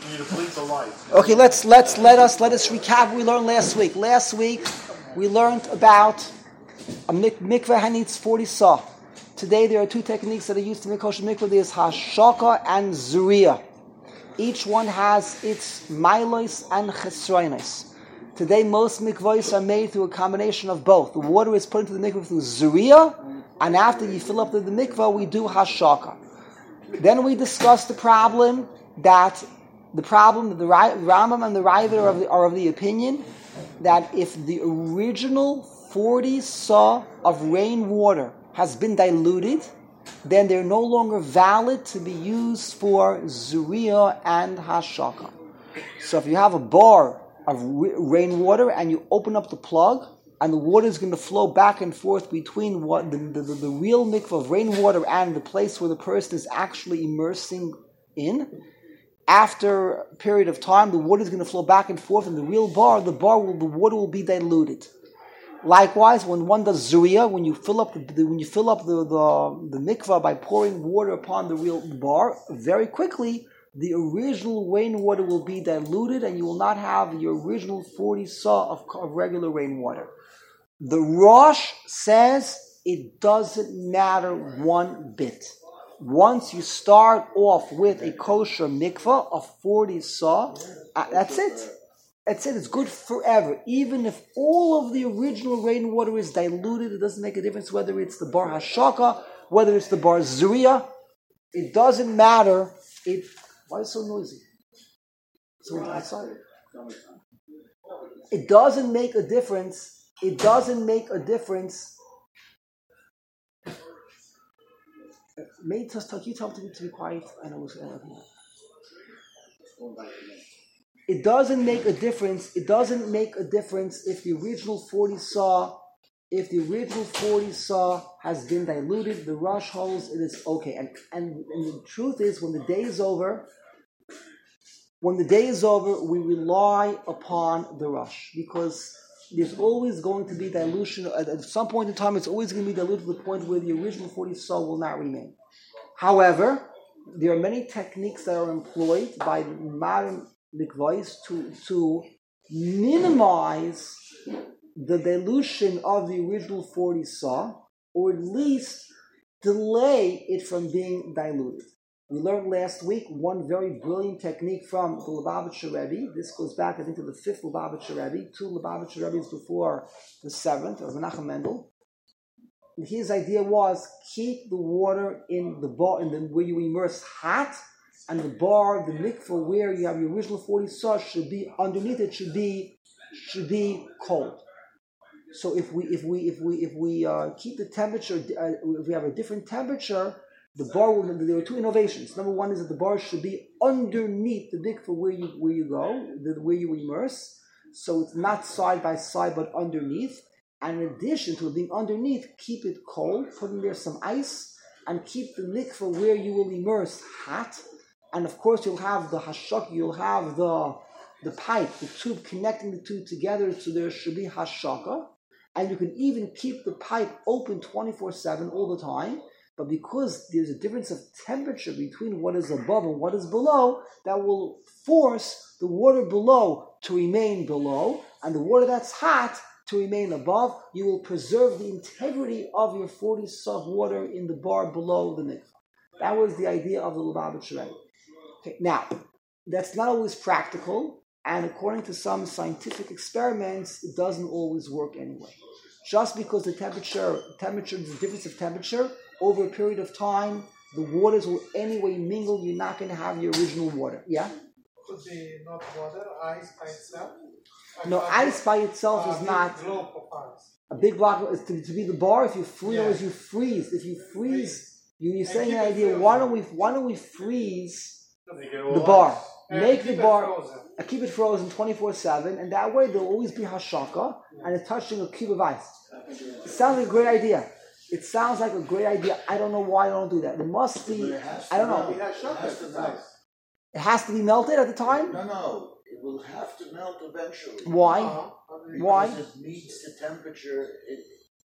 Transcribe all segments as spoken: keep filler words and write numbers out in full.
You need to blink the lights. Okay, let's let's let us let us recap what we learned last week. Last week we learned about a mik- mikveh that needs forty saw. Today there are two techniques that are used to make kosher mikveh. There's hashaka and zuriya. Each one has its milos and chesronos. Today most mikvahs are made through a combination of both. The water is put into the mikveh through zuriya, and after you fill up the, the mikveh, we do hashaka. Then we discussed the problem that the problem that the Rambam and the Raiva are of the, are of the opinion that if the original forty saw of rainwater has been diluted, then they're no longer valid to be used for zuriya and hashaka. So if you have a bar of rainwater and you open up the plug and the water is going to flow back and forth between what the, the, the, the real mikveh of rainwater and the place where the person is actually immersing in, after a period of time the water is going to flow back and forth in the real bar, the bar will, the water will be diluted. Likewise, when one does zuriya, when you fill up the, when you fill up the, the, the mikveh by pouring water upon the real bar, very quickly the original rainwater will be diluted and you will not have your original forty saw of, of regular rainwater. The Rosh says it doesn't matter one bit. Once you start off with a kosher mikveh of forty saw, uh, that's it. That's it. It's good forever. Even if all of the original rainwater is diluted, it doesn't make a difference whether it's the bar hashaka, whether it's the bar zuriya. It doesn't matter. It Why is it so noisy? So outside. It doesn't make a difference. It doesn't make a difference. May just talk. You tell me to be quiet. I know. It doesn't make a difference. It doesn't make a difference if the original forty saw, if the original forty saw has been diluted. The Rosh holds it is okay. And and and the truth is, when the day is over. When the day is over, we rely upon the Rosh because there's always going to be dilution. At some point in time, it's always going to be diluted to the point where the original forty saw will not remain. However, there are many techniques that are employed by modern mikvahs to, to minimize the dilution of the original forty saw, or at least delay it from being diluted. We learned last week one very brilliant technique from the Lubavitcher Rebbe. This goes back, I think, to the fifth Lubavitcher Rebbe, two Lubavitcher Rebbes before the seventh, of Menachem Mendel. And his idea was keep the water in the bar, in the, where you immerse hot, and the bar, the mikveh, where you have your original forty saw, should be underneath it should be should be cold. So if we if we if we if we uh, keep the temperature, uh, if we have a different temperature. The bar will, there are two innovations. Number one is that the bar should be underneath the mikveh where you where you go, the, where you immerse. So it's not side by side, but underneath. And in addition to it being underneath, keep it cold, put in there some ice, and keep the mikveh where you will immerse hot. And of course, you'll have the hashak, you'll have the the pipe, the tube connecting the two together, so there should be hashaka. And you can even keep the pipe open twenty-four seven all the time. But because there's a difference of temperature between what is above and what is below, that will force the water below to remain below, and the water that's hot to remain above. You will preserve the integrity of your forty saw water in the bar below the mikveh. That was the idea of the Lubavitcher Rebbe. Okay, now, that's not always practical, and according to some scientific experiments, it doesn't always work anyway. Just because the temperature, temperature, the difference of temperature, over a period of time, the waters will anyway mingle. You're not going to have your original water. Yeah? Could be not water, ice by itself? No, ice by itself is not... block of ice. A big block is to, to be the bar. If you freeze, yeah. you freeze. If you freeze, you, you're saying an idea. Why don't we? Why don't we freeze the bar? And Make the bar. I keep it frozen twenty-four seven, and that way there'll always be hashaka, and it's touching a cube of ice. It sounds like a great idea. It sounds like a great idea. I don't know why I don't do that. It must be. I don't know. It has to melt. It has to be melted at the time. No, no. It will have to melt eventually. Why? Because Why? It needs the temperature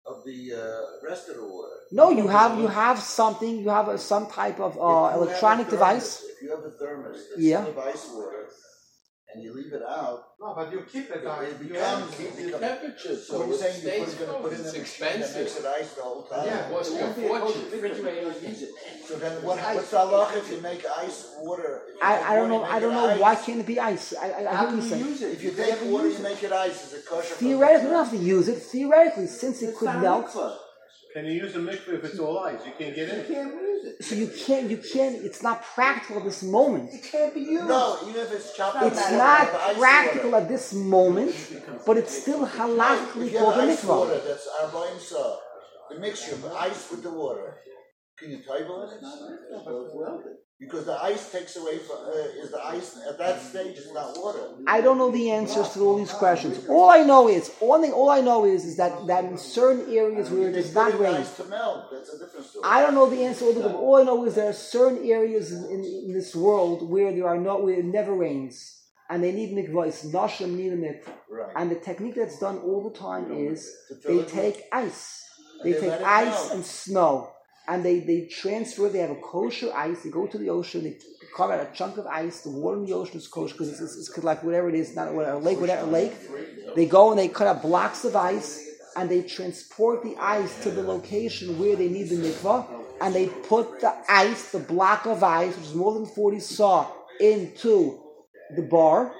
of the uh, rest of the water. No, you have you have something. You have a, some type of uh, If you have electronic a thermos- device. If you have a thermos that's Yeah. full of ice water and you leave it out, No, but you keep it it, ice. it You becomes empty the it. temperature. So So you're it saying you're stays going to put it in frozen. a It's machine that makes expensive. it ice the whole time. Yeah. What's your fortune? So then what, what's the halacha if you make ice water? If you I, take I don't water, know. you I make don't it know ice? why can't it be ice. I, I, I How hear do you you saying. use it? If you They take never water, use you it. make it ice. Is it kosher? for Theoretically, you mikveh? don't have to use it. Theoretically, since it It's could not a melt, mikveh. Can you use a mikveh if it's all ice? You can't get You in. can't use it. so you can't. You can't. It's not practical at this moment. It can't be used. No, even if it's chopped It's up. not the ice practical water. at this moment, but it's still halakhically If you called have a ice water mikvah. that's arbaim sa, the mixture of ice with the water, can you table it? Because the ice takes away from, uh, is the ice at that stage is not water. I don't know the answers to all these questions. All I know is one thing. All I know is is that that in certain areas where it You does put not in rain, ice to melt, that's a different story. I don't know the answer. All, all I know is there are certain areas in, in, in this world where there are no, where it never rains, and they need mikvahs. Nashim need a mikvah, Right. and the technique that's done all the time is To fill they it with- take ice, And they they take let it ice melt. and snow, and they they transfer. They have a kosher ice. They go to the ocean. They carve out a chunk of ice. The water in the ocean is kosher because it's, it's, it's like whatever it is, not whatever, a lake, whatever a lake. They go and they cut out blocks of ice, and they transport the ice to the location where they need the mikvah, and they put the ice, the block of ice, which is more than forty saw, into the bar.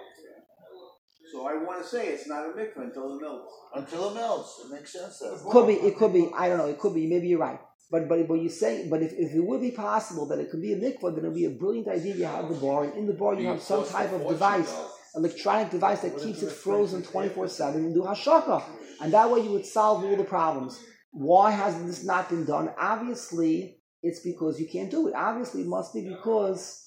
So I want to say it's not a mikveh until it melts. Until it melts, it makes sense. Then. Could be, it could be, I don't know, it could be, maybe you're right. But but but you say, but if, if it would be possible that it could be a mikvah, then it would be a brilliant idea. You have the bar, and in the bar you have some type of device, electronic device that keeps it frozen twenty-four seven and do hashaka. And that way you would solve all the problems. Why has this not been done? Obviously, it's because you can't do it. Obviously, it must be because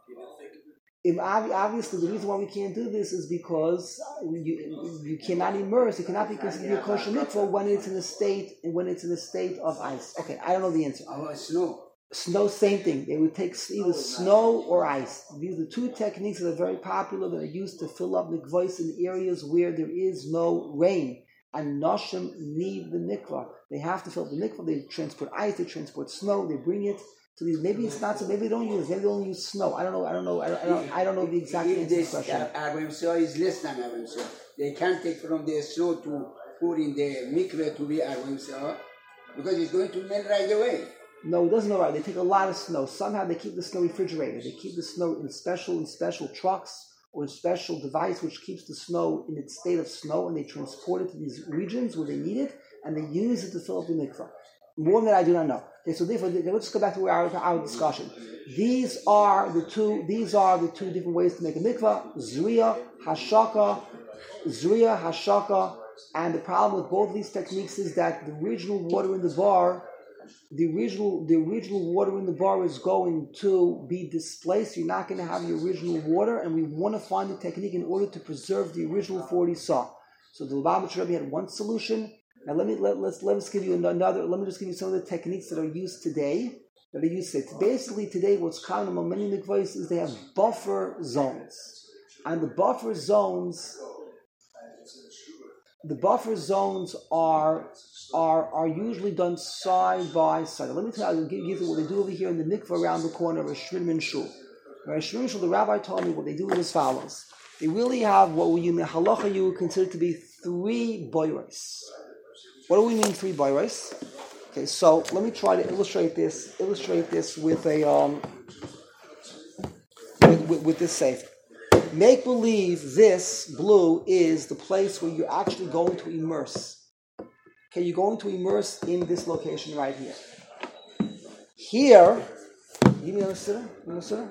if obviously the reason why we can't do this is because you you cannot immerse, it cannot be considered a kosher mikvah when it's in a state when it's in a state of ice. Okay, I don't know the answer. Oh, snow. Snow, same thing. They would take either snow or ice. These are the two techniques that are very popular that are used to fill up mikvahs in areas where there is no rain. And Noshim need the mikvah. They have to fill up the mikvah. They transport ice. They transport snow. They bring it to these. Maybe it's not so. Maybe they don't use. Maybe they only use snow. I don't know. I don't know. I don't. I don't, I don't know the exact If answer to the this question. Arbaim Sah is less than Arbaim Sah, they can't take from the snow to put in the mikveh to be Arbaim Sah because it's going to melt right away. No, it doesn't know right. They take a lot of snow. Somehow they keep the snow refrigerated. They keep the snow in special in special trucks or a special device which keeps the snow in its state of snow, and they transport it to these regions where they need it, and they use it to fill up the mikvah. More than that, I do not know. Okay, so therefore, let's go back to our, our discussion. These are the two. These are the two different ways to make a mikvah: zriya, hashaka, zriya, hashaka. And the problem with both of these techniques is that the original water in the bar, the original, the original water in the bar is going to be displaced. You're not going to have the original water, and we want to find the technique in order to preserve the original forty saw. So the Lubavitcher Rebbe had one solution. Now let me let let's let us give you another. Let me just give you some of the techniques that are used today. That are used today. Basically, today what's common among many mikvahs is they have buffer zones, and the buffer zones, the buffer zones are are are usually done side by side. Let me tell you, give, give you what they do over here in the mikvah around the corner of a Shrinman Shul. Right, Shrinman Shul, the rabbi told me what they do is as follows. They really have what we in the halacha you would consider to be three boyros. What do we mean three boyros? Okay, so let me try to illustrate this. Illustrate this with a um with, with, with this safe. Make believe this blue is the place where you're actually going to immerse. Okay, you're going to immerse in this location right here. Here, give me another sitter. Another sitter.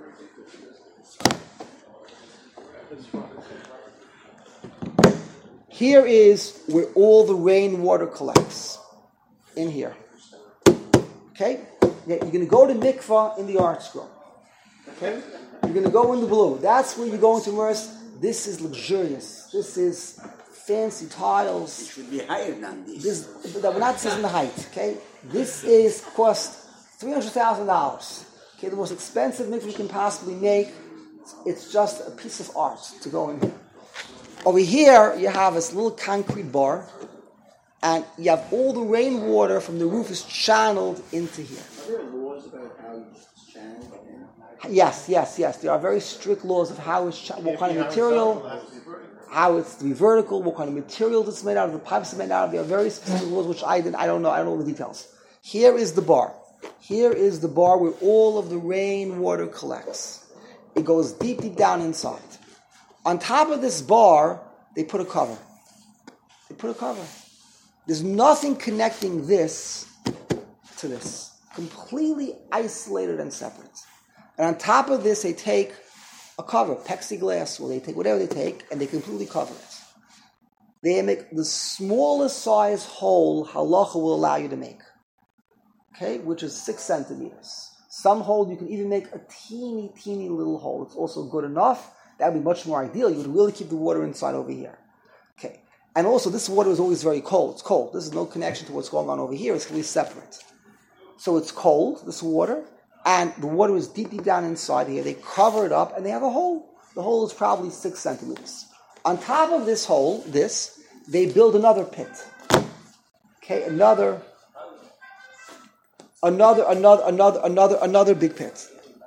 Here is where all the rainwater collects. In here. Okay? You're going to go to mikvah in the art scroll. Okay? You're going to go in the blue. That's where you're going to immerse. This is luxurious. This is fancy tiles. It should be higher than this. This, that we're not saying the height. Okay? This is cost three hundred thousand dollars. Okay? The most expensive mikvah you can possibly make. It's just a piece of art to go in here. Over here, you have this little concrete bar. and you have all the rainwater from the roof is channeled into here. Are there laws about how you channel in? Yes, yes, yes. There are very strict laws of how it's cha- what kind of material, how it's to be vertical, what kind of materials it's made out of, the pipes are made out of. There are very specific laws which I didn't, I don't know, I don't know the details. Here is the bar. Here is the bar where all of the rainwater collects. It goes deep, deep down inside. On top of this bar, they put a cover. They put a cover. There's nothing connecting this to this. Completely isolated and separate. And on top of this, they take a cover, plexiglass, or they take whatever they take, and they completely cover it. They make the smallest size hole halacha will allow you to make. Okay, which is six centimeters. Some hole you can even make a teeny, teeny little hole. It's also good enough. That would be much more ideal. You would really keep the water inside over here. Okay, and also this water is always very cold. It's cold. This is no connection to what's going on over here. It's completely separate. So it's cold, this water, and the water is deep, deep down inside here. They cover it up, and they have a hole. The hole is probably six centimeters. On top of this hole, this, they build another pit. Okay, another, another, another, another, another, another big pit.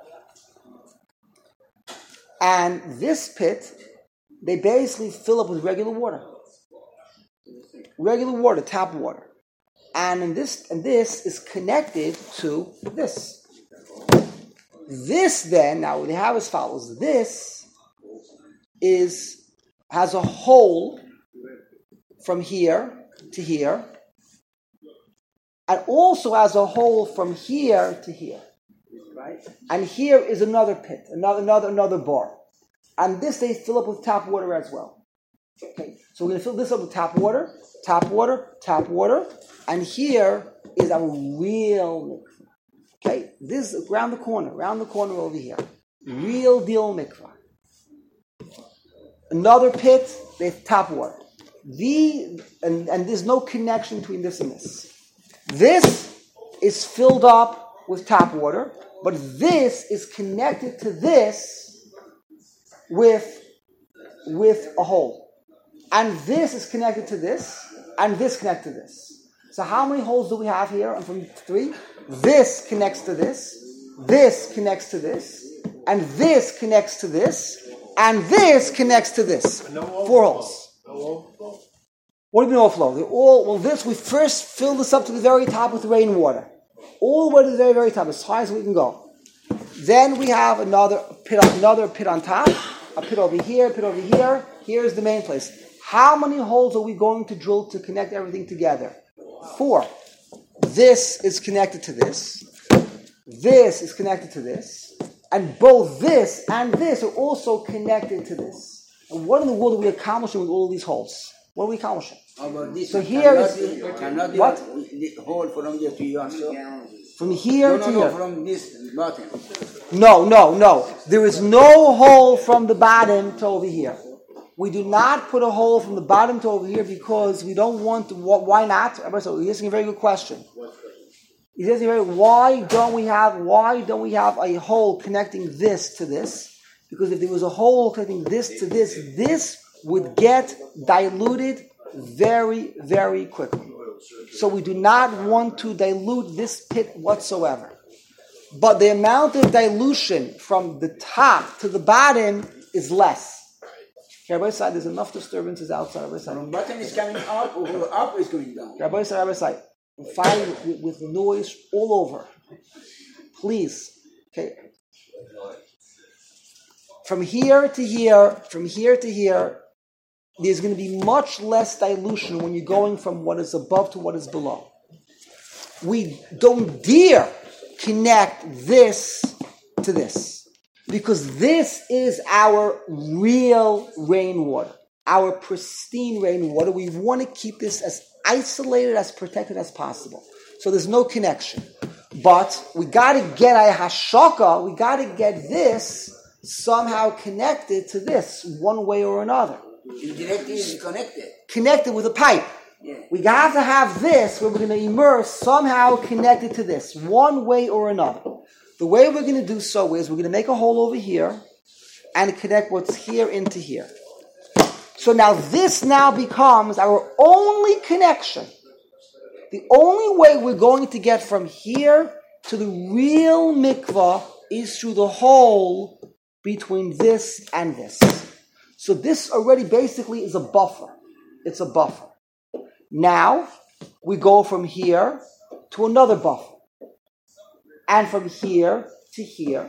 And this pit, they basically fill up with regular water. Regular water, tap water. And in this, and this is connected to this. This then, now they have as follows. This is has a hole from here to here, and also has a hole from here to here. Right? And here is another pit, another another another bar. And this they fill up with tap water as well. Okay, so we're going to fill this up with tap water, tap water, tap water, and here is our real mikvah. Okay, this is around the corner, around the corner over here. Real deal mikvah. Another pit, they have tap water. The and, and there's no connection between this and this. This is filled up with tap water, but this is connected to this with, with a hole. And this is connected to this, and this connected to this. So how many holes do we have here? And from three, this connects to this, this connects to this, and this connects to this, and this connects to this. Four holes. What do you mean overflow? They're all, well, this, we first fill this up to the very top with rainwater. All the way to the very, very top, as high as we can go. Then we have another pit, another pit on top, a pit over here, a pit over here. Here's the main place. How many holes are we going to drill to connect everything together? Four. This is connected to this. This is connected to this. And both this and this are also connected to this. And what in the world are we accomplishing with all these holes? What are we accomplishing? How about this? So here cannot is... be, cannot be what? The hole from here to here also. From here No, no, to no, here. from this bottom. No, no, no. There is no hole from the bottom to over here. We do not put a hole from the bottom to over here because we don't want to. Why not? So he's asking a very good question. He's asking very, why don't we have? Why don't we have a hole connecting this to this? Because if there was a hole connecting this to this, this would get diluted very, very quickly. So we do not want to dilute this pit whatsoever. But the amount of dilution from the top to the bottom is less. Rabbi side, there's enough disturbances outside. Rabbi side. From bottom is coming up, or up is going down. Rabbi side, Rabbi side. I'm fine with, with noise all over. Please. Okay. From here to here, from here to here, there's going to be much less dilution when you're going from what is above to what is below. We don't dare connect this to this. Because this is our real rainwater, our pristine rainwater. We want to keep this as isolated, as protected as possible. So there's no connection. But we got to get a hashaka, we got to get this somehow connected to this, one way or another. Indirectly is connected. Connected with a pipe. Yeah. We have to have this where we're going to immerse somehow connected to this, one way or another. The way we're going to do so is we're going to make a hole over here and connect what's here into here. So now this now becomes our only connection The only way we're going to get from here to the real mikvah is through the hole between this and this. So this already basically is a buffer. It's a buffer. Now, we go from here to another buffer. And from here to here.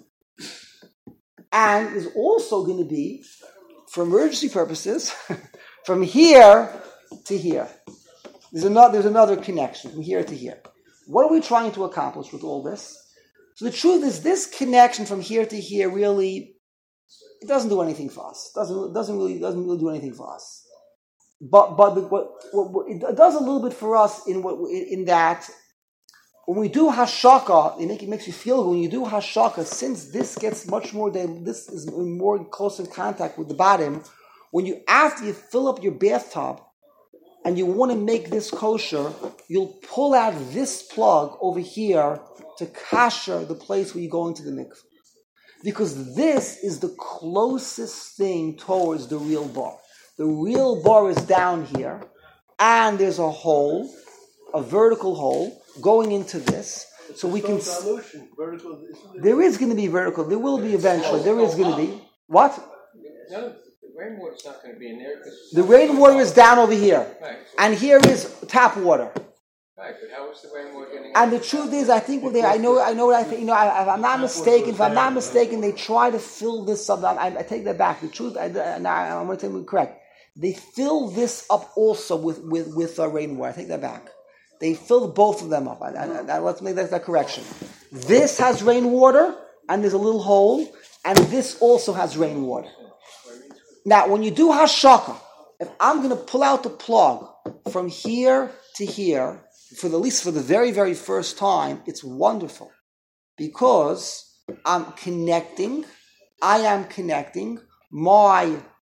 And there's also going to be, for emergency purposes, from here to here. There's another, there's another connection from here to here. What are we trying to accomplish with all this? So the truth is, this connection from here to here really, it doesn't do anything for us. It doesn't, doesn't really doesn't really do anything for us. But but the, what, what, what it does a little bit for us in what in, in that when we do hashaka, it, make, it makes you feel good. When you do hashaka, since this gets much more, this is more close in contact with the bottom. When you after you fill up your bathtub and you want to make this kosher, you'll pull out this plug over here to kasher the place where you go into the mikveh. Because this is the closest thing towards the real bar. The real bar is down here, and there's a hole, a vertical hole, going into this. So we can... Dilution. Vertical, there is going to be vertical. There will be eventually. There is going to be... What? No, the rainwater's not going to be in there. The rainwater is down over here. Right. And here is tap water. Right, but how is the rainwater getting And the truth is, I think what they, I know, I know, I think, you know, I, if I'm not mistaken, if I'm not mistaken, they try to fill this up. I, I take that back. The truth, I, I, I'm going to tell you correct. They fill this up also with with with uh, rainwater. I take that back. They fill both of them up. I, I, I, let's make that, that correction. This has rainwater, and there's a little hole, and this also has rainwater. Now, when you do hashaka, if I'm going to pull out the plug from here to here, for the, at least for the very, very first time, it's wonderful because I'm connecting, I am connecting my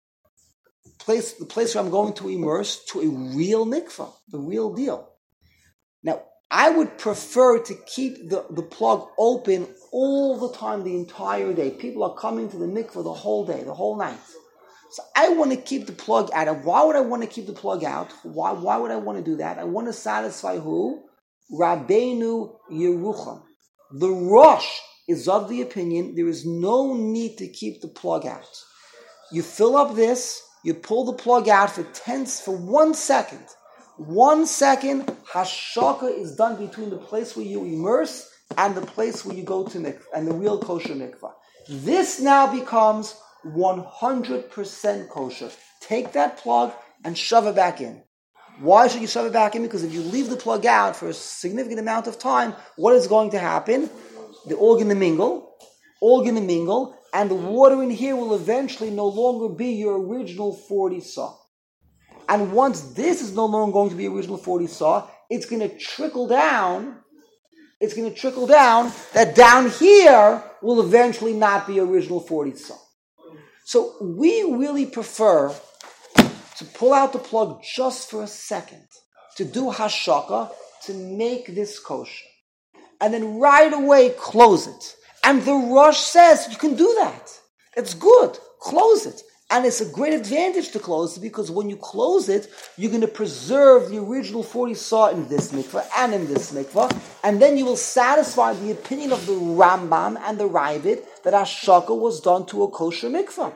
place, the place where I'm going to immerse to a real mikvah, the real deal. Now, I would prefer to keep the, the plug open all the time, the entire day. People are coming to the mikvah the whole day, the whole night. So I want to keep the plug out. And why would I want to keep the plug out? Why, why would I want to do that? I want to satisfy who? Rabbeinu Yerucham. The Rosh is of the opinion there is no need to keep the plug out. You fill up this, you pull the plug out for tenths, for one second. One second, hashaka is done between the place where you immerse and the place where you go to mikvah, and the real kosher mikvah. This now becomes one hundred percent kosher. Take that plug and shove it back in. Why should you shove it back in? Because if you leave the plug out for a significant amount of time, what is going to happen? They're all going to mingle, all going to mingle, and the water in here will eventually no longer be your original forty saw. And once this is no longer going to be original forty saw, it's going to trickle down. It's going to trickle down that down here will eventually not be original forty saw. So we really prefer to pull out the plug just for a second, to do hashaka, to make this kosher. And then right away close it. And the Rosh says you can do that. It's good. Close it. And it's a great advantage to close it because when you close it, you're going to preserve the original forty saw in this mikvah and in this mikvah. And then you will satisfy the opinion of the Rambam and the Ravid that hashaka was done to a kosher mikvah.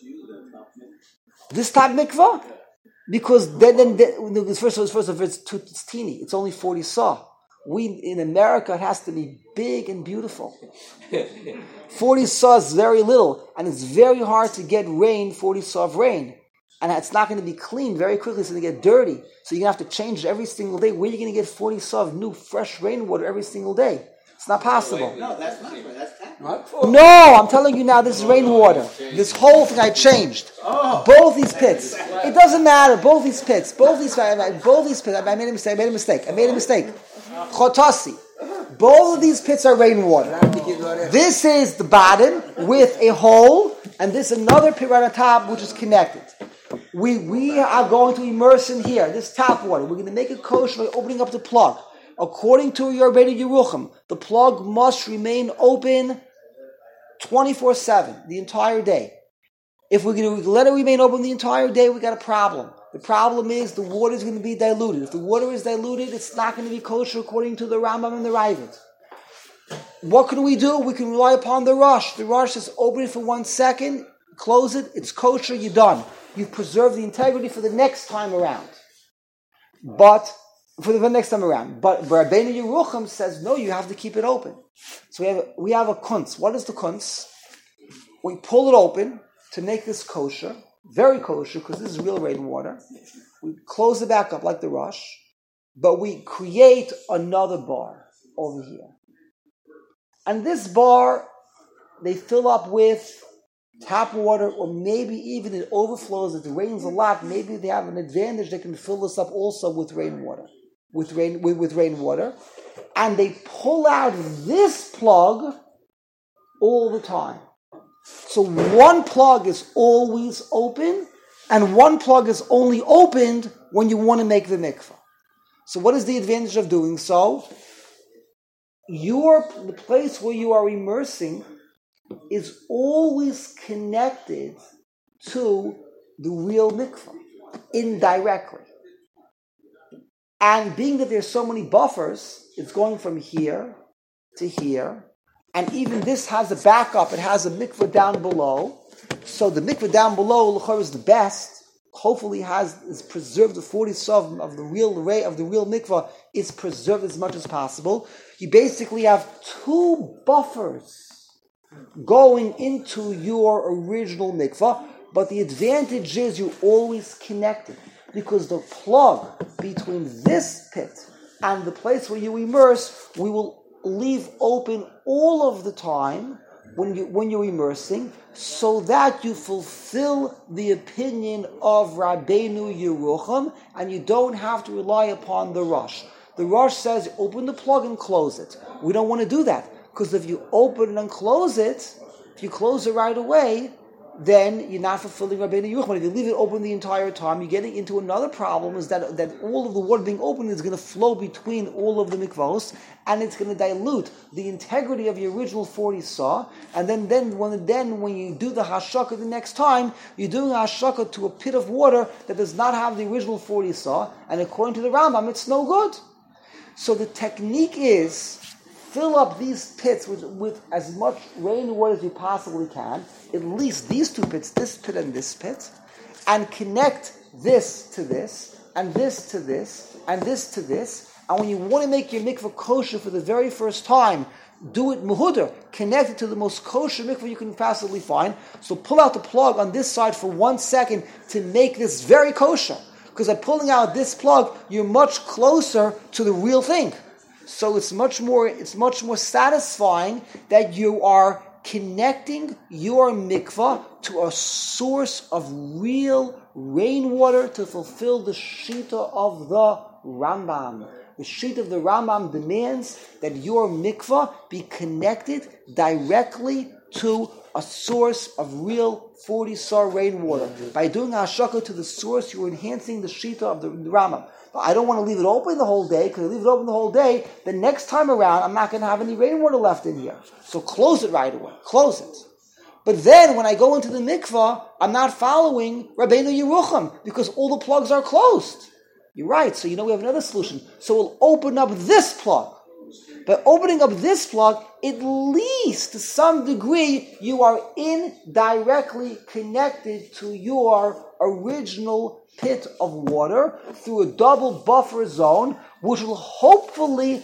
This type mikvah? Because then, then, then first of all, first of all, it's, too, it's teeny. It's only forty saw. We, in America, it has to be big and beautiful. forty saw is very little, and it's very hard to get rain, forty saw of rain. And it's not going to be clean very quickly, it's going to get dirty. So you're going to have to change it every single day. Where are you going to get forty saw of new, fresh rainwater every single day? It's not possible. No, that's not right. That's tap. No, I'm telling you now, this is rainwater. This whole thing I changed. Oh. Both these pits. It doesn't matter. Both these pits. Both these both these pits. I made a mistake. I made a mistake. I made a mistake. Chotasi. Both of these pits are rainwater. This is the bottom with a hole, and this another pit right on top which is connected. We we are going to immerse in here, this tap water. We're going to make it kosher by opening up the plug. According to your Rabbeinu Yerucham, the plug must remain open twenty-four seven, the entire day. If we're going to let it remain open the entire day, we got a problem. The problem is the water is going to be diluted. If the water is diluted, it's not going to be kosher according to the Rambam and the Raavad. What can we do? We can rely upon the rush. The rush is open it for one second, close it, it's kosher, you're done. You've preserved the integrity for the next time around. But, for the next time around. But Rabbeinu Yerucham says, no, you have to keep it open. So we have, we have a kunz. What is the kunz? We pull it open to make this kosher, very kosher, because this is real rainwater. We close it back up like the rush, but we create another bar over here. And this bar, they fill up with tap water, or maybe even it overflows, it rains a lot, maybe they have an advantage, they can fill this up also with rainwater, with rain with, with rainwater. And they pull out this plug all the time. So one plug is always open, and one plug is only opened when you want to make the mikvah. So what is the advantage of doing so? Your, the place where you are immersing is always connected to the real mikvah, indirectly. And being that there's so many buffers, it's going from here to here, and even this has a backup, it has a mikvah down below, so the mikvah down below, l'chor, is the best, hopefully has is preserved the forty sov of the real ray of the real mikvah is preserved as much as possible. You basically have two buffers going into your original mikvah, but the advantage is you're always connected, because the plug between this pit and the place where you immerse, we will leave open all of the time when you when you're immersing, so that you fulfill the opinion of Rabbeinu Yerucham, and you don't have to rely upon the rush. The rush says open the plug and close it. We don't want to do that, because if you open it and close it, if you close it right away, then you're not fulfilling Rabbeinu Yerucham. If you leave it open the entire time, you're getting into another problem, is that, that all of the water being open is going to flow between all of the mikvahos, and it's going to dilute the integrity of your original forty saw, and then, then, when, then when you do the hashaka the next time, you're doing a hashaka to a pit of water that does not have the original forty saw, and according to the Rambam, it's no good. So the technique is, fill up these pits with, with as much rainwater as you possibly can, at least these two pits, this pit and this pit, and connect this to this, and this to this, and this to this. And when you want to make your mikvah kosher for the very first time, do it muhudar, connect it to the most kosher mikvah you can possibly find. So pull out the plug on this side for one second to make this very kosher. Because by pulling out this plug, you're much closer to the real thing. So it's much more, it's much more satisfying that you are connecting your mikvah to a source of real rainwater to fulfill the shita of the Rambam. The shita of the Rambam demands that your mikvah be connected directly to a source of real forty sar rainwater. By doing hashaka to the source, you're enhancing the shita of the, the Rambam. I don't want to leave it open the whole day, because if I leave it open the whole day, the next time around, I'm not going to have any rainwater left in here. So close it right away. Close it. But then, when I go into the mikvah, I'm not following Rabbeinu Yerucham, because all the plugs are closed. You're right. So, you know, we have another solution. So we'll open up this plug. By opening up this plug, at least to some degree, you are indirectly connected to your original pit of water through a double buffer zone, which will hopefully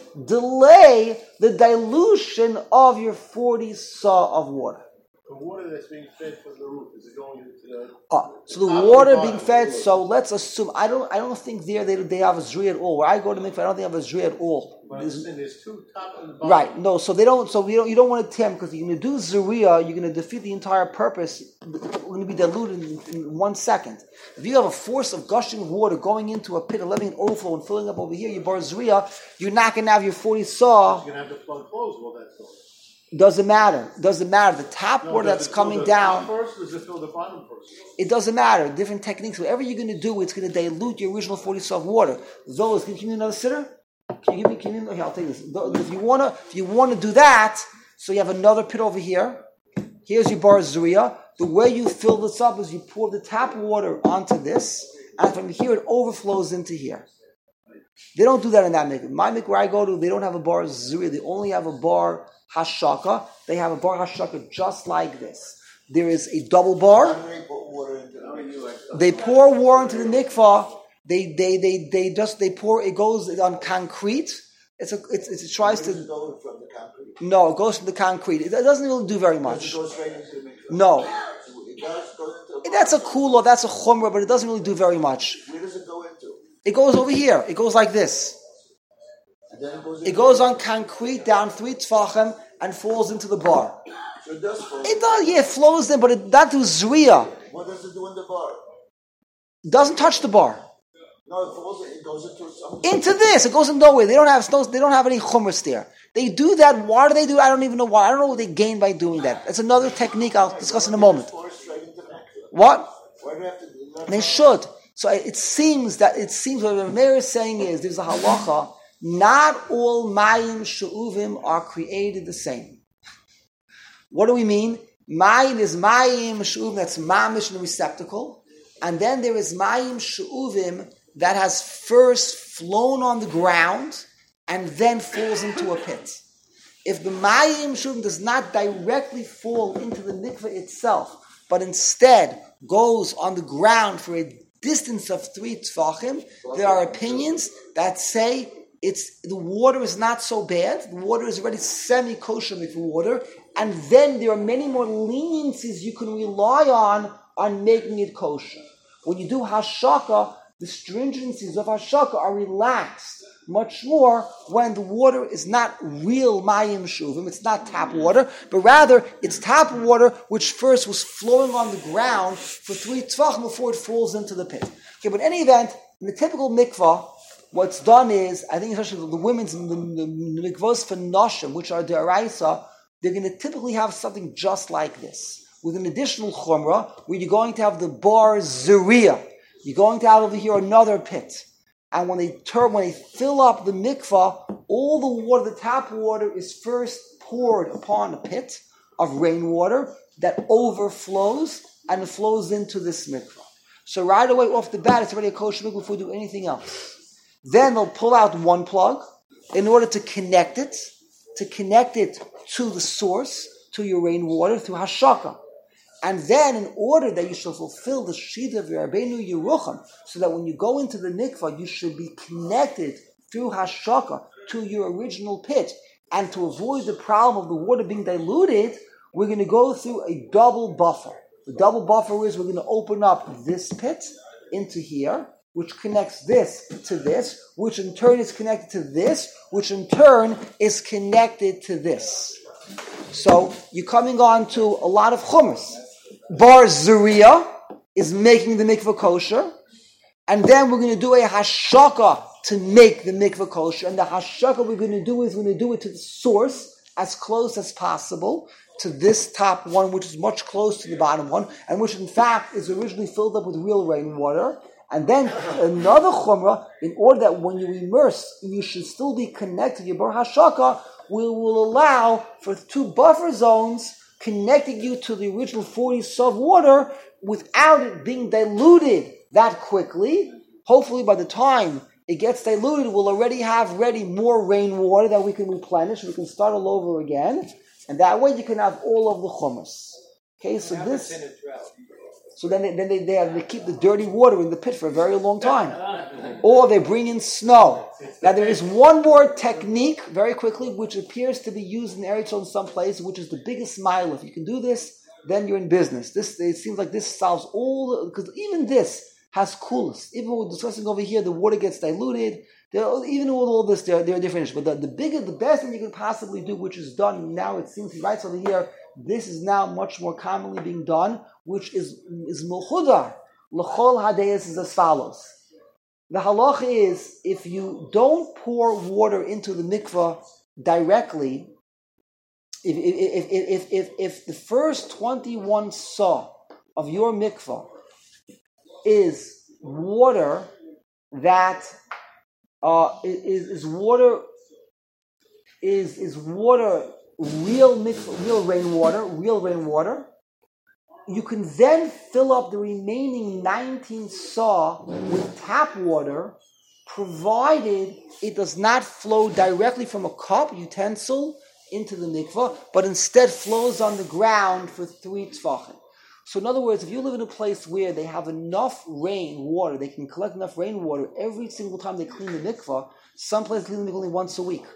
delay the dilution of your forty saw of water. The water that's being fed from the roof, is it going into the... Uh, so the water being fed, so let's assume, I don't I don't think there they, they have a zri at all. Where I go to mikvah, I don't think they have a zri at all. But There's, there's two top and the bottom. right, no, so they don't, so you don't, you don't want to tempt, because you're going to do Zariya, you're going to defeat the entire purpose, it's going to be diluted in, in one second. If you have a force of gushing water going into a pit and letting it overflow and filling up over here, you bar Zariya, you're not going to have your forty saw. You're going to have the plug closed while that's going. Doesn't matter. Doesn't matter. The tap No, water does that's it fill coming the down. top first, or does it fill the bottom first? It doesn't matter. Different techniques. Whatever you're going to do, it's going to dilute your original forty saw of water. Those, can you give me another sitter? Can you give me? Can you give me? Here, I'll take this. If you want to, if you want to do that, so you have another pit over here. Here's your bar Zuriya. the way you fill this up is you pour the tap water onto this, and from here it overflows into here. They don't do that in that mikveh. My mikveh where I go to, they don't have a bar zuri. They only have a bar hashaka. They have a bar hashaka just like this. There is a double bar. They pour water into the mikveh. They they they they just they pour. It goes on concrete. It's a it's, it's it tries to. Does it go from the concrete? No, it goes from the concrete. It, it doesn't really do very much. Does it go straight into the mikveh? No. It does go into. That's a cooler. That's a chumrah, but it doesn't really do very much. Where does it go into? It goes over here. It goes like this. And then it goes. It goes on concrete down three tfachim and falls into the bar. So it does flow. It does, yeah, it flows in, but it that do zriya. What does it do in the bar? It doesn't touch the bar. No, it falls. It goes into some. Into this, it goes in nowhere. They don't have no, they don't have any chumras there. They do that. Why do they do it? I don't even know why. I don't know what they gain by doing that. It's another technique I'll discuss in a moment. What? Why do you have to do that? They should. So it seems that it seems what the mayor is saying is there's a halacha. Not all mayim she'uvim are created the same. What do we mean? Mayim is mayim she'uvim that's mamish in the receptacle, and then there is mayim she'uvim that has first flown on the ground and then falls into a pit. If the mayim she'uvim does not directly fall into the mikveh itself, but instead goes on the ground for a distance of three tfachim, there are opinions that say it's the water is not so bad. The water is already semi-kosher mikveh water, and then there are many more leniencies you can rely on on making it kosher. When you do hashaka, the stringencies of hashaka are relaxed much more when the water is not real mayim shuvim, it's not tap water, but rather it's tap water which first was flowing on the ground for three tvachim before it falls into the pit. Okay, but in any event, in the typical mikvah, what's done is, I think especially the women's the, the, the mikvahs for nashim, which are deraisa, they're going to typically have something just like this, with an additional chumrah, where you're going to have the bar zuriya. You're going to have over here another pit. And when they turn, when they fill up the mikvah, all the water, the tap water, is first poured upon a pit of rainwater that overflows and it flows into this mikvah. So right away off the bat, it's already a kosher mikvah before we do anything else. Then they'll pull out one plug in order to connect it, to connect it to the source, to your rainwater through hashaka. And then, in order that you shall fulfill the shida of your Rabbeinu Yerucham, so that when you go into the mikvah, you should be connected through hashaka to your original pit, and to avoid the problem of the water being diluted, we're going to go through a double buffer. The double buffer is we're going to open up this pit into here, which connects this to this, which in turn is connected to this, which in turn is connected to this. So you're coming on to a lot of chumras. Bar Zuriya is making the mikveh kosher, and then we're going to do a hashaka to make the mikveh kosher. And the hashaka we're going to do is we're going to do it to the source as close as possible to this top one, which is much close to the bottom one, and which in fact is originally filled up with real rainwater. And then another chumrah, in order that when you immerse, you should still be connected to your bar hashaka, we will allow for two buffer zones connecting you to the original forty sov water without it being diluted that quickly. Hopefully by the time it gets diluted, we'll already have ready more rainwater that we can replenish. We can start all over again. And that way you can have all of the chumras. Okay, so this... So then they, then they, they, have, they keep the dirty water in the pit for a very long time. Or they bring in snow. Now there is one more technique, very quickly, which appears to be used in Eretz Yisrael in some places, which is the biggest mile. If you can do this, then you're in business. This It seems like this solves all, because even this has coolest. Even what we're discussing over here, the water gets diluted. There, even with all this, there, there are different issues. But the, the bigger, the best thing you can possibly do, which is done now, it seems right over here, this is now much more commonly being done, which is is muhudar. L'chol hadeyas is as follows. The halacha is, if you don't pour water into the mikvah directly, if if if if if, if the first twenty-one saw of your mikvah is water that uh, is is water is is water real mikvah, real rainwater, real rainwater. you can then fill up the remaining nineteen saw with tap water, provided it does not flow directly from a cup, utensil, into the mikvah, but instead flows on the ground for three tzvachim. So in other words, if you live in a place where they have enough rain water, they can collect enough rainwater every single time they clean the mikvah, some places clean the mikvah only once a week.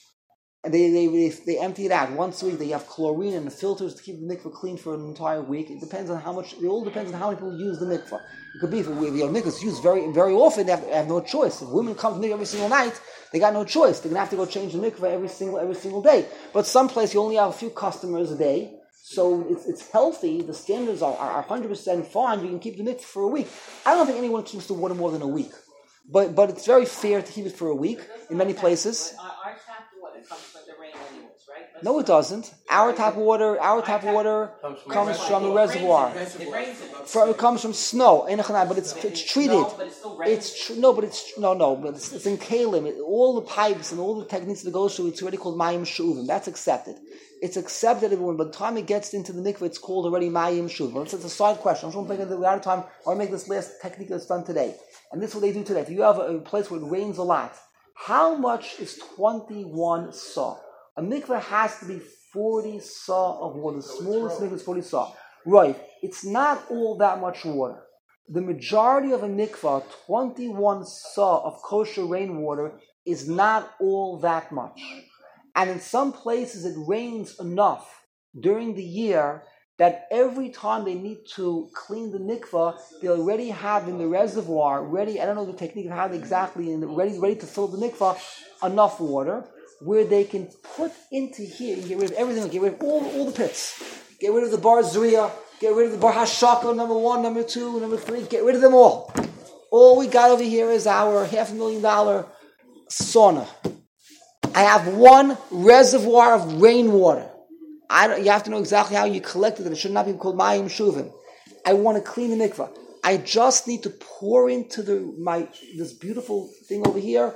And they, they, they, they empty it out once a week. They have chlorine and the filters to keep the mikvah clean for an entire week. It depends on how much, it all depends on how many people use the mikvah. It could be, if the mikvah is used very very often, they have, they have no choice. If women come to the mikvah every single night, they got no choice. They're going to have to go change the mikvah every single every single day. But some place you only have a few customers a day, so it's, it's healthy. The standards are, are one hundred percent fine. You can keep the mikvah for a week. I don't think anyone keeps the water more than a week. But but it's very fair to keep it for a week in many places. Our, our tap water comes from the rain anyways, right? That's No, it doesn't. Our tap water, our tap water comes from the reservoir. It rains it. From, it comes from snow, but it's it's treated. No, but it still rains. It's tr- no, but it's no, no, but it's, it's in kalim. It, all the pipes and all the techniques that it goes through, it's already called mayim shuvim. That's accepted. It's accepted. Everyone, by the time it gets into the mikveh, it's called already mayim shuvim. It's, it's a side question. I'm sure we're out of time. I want to make this last technique that's done today, and this is what they do today. If you have a, a place where it rains a lot, how much is twenty-one saw? A mikveh has to be forty saw of water. The smallest mikveh is forty saw. Right. It's not all that much water. The majority of a mikveh, twenty-one saw of kosher rainwater, is not all that much. And in some places it rains enough during the year that every time they need to clean the mikveh, they already have in the reservoir ready, I don't know the technique of how they exactly, in the, ready, ready to fill the mikveh, enough water, where they can put into here and get rid of everything, get rid of all, all the pits. Get rid of the bar zriya, get rid of the bar hashaka, number one, number two, number three, get rid of them all. All we got over here is our half a million dollar sauna. I have one reservoir of rainwater. I don't, you have to know exactly how you collect it, and it should not be called mayim shuvim. I want to clean the mikveh. I just need to pour into the my this beautiful thing over here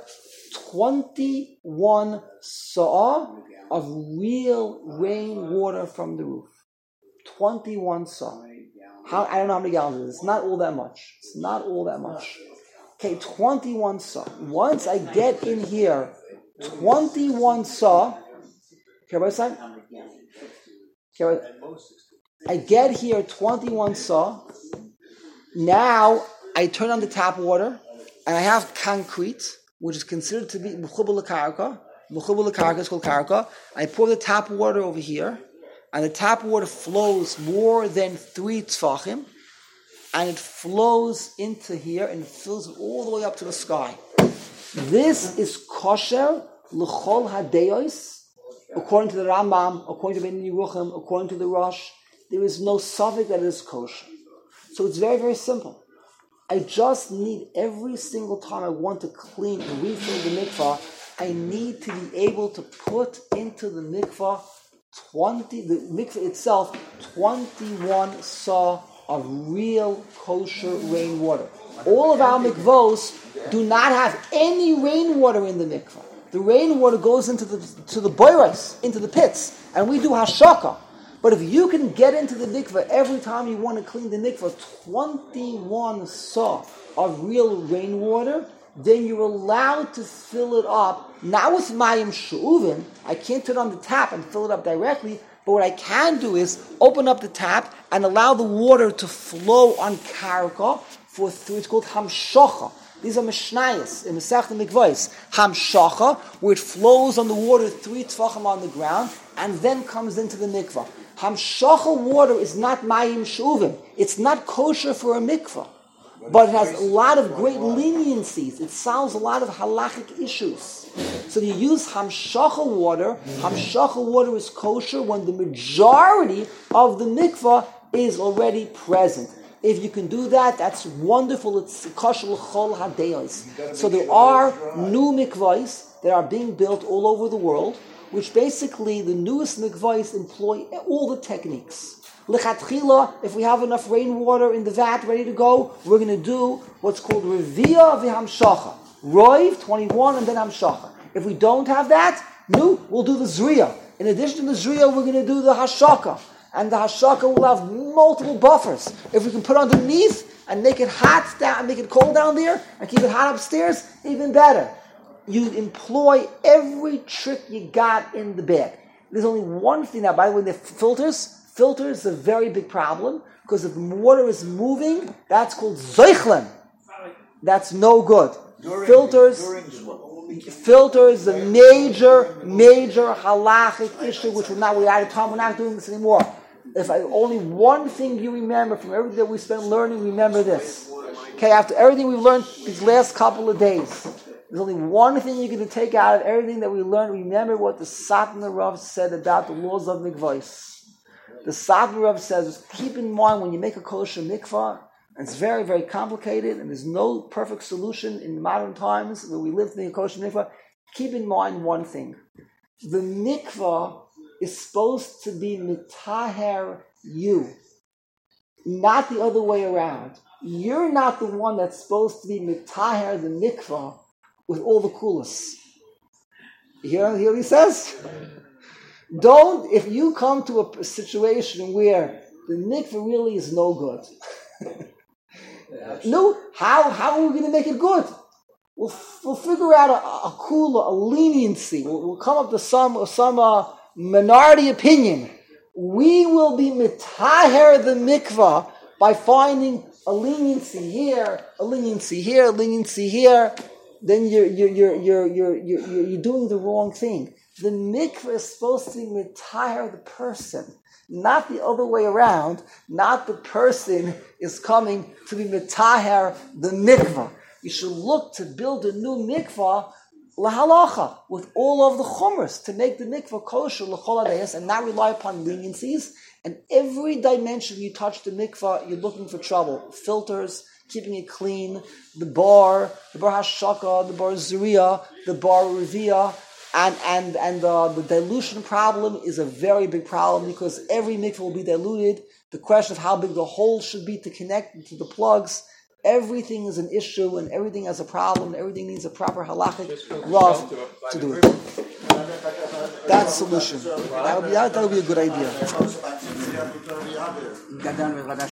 twenty-one saw of real rainwater from the roof. twenty-one saw. How, I don't know how many gallons it is. It's not all that much. It's not all that much. Okay, twenty-one saw. Once I get in here, twenty-one saw. Okay, right side? Okay, right. I get here twenty-one saw. Now I turn on the tap water, and I have concrete, which is considered to be mechubel l'karka. Mechubel l'karka is called karka. I pour the tap water over here, and the tap water flows more than three tzvachim, and it flows into here and fills it all the way up to the sky. This is kosher l'chol hadeyos, according to the Rambam, according to Ben Yerucham, according to the Rosh. There is no suffix that it is kosher. So it's very, very simple. I just need every single time I want to clean and refill the mikvah, I need to be able to put into the mikvah twenty, the mikvah itself, twenty-one saw of real kosher rainwater. All of our mikvahs do not have any rainwater in the mikvah. The rainwater goes into the to the boiros, into the pits, and we do hashaka. But if you can get into the mikveh every time you want to clean the mikveh, twenty-one saw of real rainwater, then you're allowed to fill it up, not with mayim she'uvin. I can't turn on the tap and fill it up directly, but what I can do is open up the tap and allow the water to flow on karka for three. It's called hamshacha. These are mishnayos in Masechta Mikvos. Hamshacha, where it flows on the water three tefachim on the ground and then comes into the mikvah. Hamshacha water is not mayim she'uvim. It's not kosher for a mikvah, but it has a lot of great leniencies. It solves a lot of halachic issues. So you use hamshacha water. Hamshacha water is kosher when the majority of the mikvah is already present. If you can do that, that's wonderful. It's kosher l'chol hadeyos. So there are new mikvahs that are being built all over the world, which basically the newest mikvahs employ all the techniques. Lechatchila, if we have enough rainwater in the vat ready to go, we're going to do what's called revia v'hamshacha. Roiv, twenty-one, and then hamshacha. If we don't have that, no, we'll do the zriya. In addition to the zriya, we're going to do the hashaka. and the hashaka will have multiple buffers. If we can put underneath and make it hot down, make it cold down there, and keep it hot upstairs, even better. You employ every trick you got in the bag. There's only one thing now, by the way, the filters. Filters is a very big problem, because if water is moving, that's called zoichlen. That's no good. During, filters, during filters, the major, major halachic issue, which we're not, we're out of time, we're not doing this anymore. If I, only one thing you remember from everything that we spent learning, remember this. Okay, after everything we've learned these last couple of days, there's only one thing you're going to take out of everything that we learned. Remember what the Satmar Rav said about the laws of mikvahs. The Satmar Rav says, keep in mind when you make a kosher mikvah, and it's very, very complicated, and there's no perfect solution in modern times where we live to make a kosher mikvah. Keep in mind one thing. The mikvah is supposed to be mitaher you, not the other way around. You're not the one that's supposed to be mitaher the mikvah with all the kulas. You hear, hear what he says? Don't, if you come to a situation where the mikvah really is no good, no, how how are we going to make it good? We'll we'll figure out a, a kula, a leniency. We'll, we'll come up to some some uh, minority opinion. We will be mitaher the mikvah by finding a leniency here, a leniency here, a leniency here. Then you're you're you're you're you're you're, you're doing the wrong thing. The mikvah is supposed to be mitaher the person, not the other way around. Not the person is coming to be mitaher the mikvah. You should look to build a new mikvah lahalacha with all of the chumras to make the mikvah kosher l'chol hadayos and not rely upon leniencies. And every dimension you touch the mikvah, you're looking for trouble. Filters, keeping it clean, the bar, the bar hashaka, the bar zuriya, the bar revia. And and and uh, the dilution problem is a very big problem because every mikvah will be diluted. The question of how big the hole should be to connect to the plugs, everything is an issue and everything has a problem. Everything needs a proper halachic rav to do it. That's the solution. That'll be, that'll be a good idea.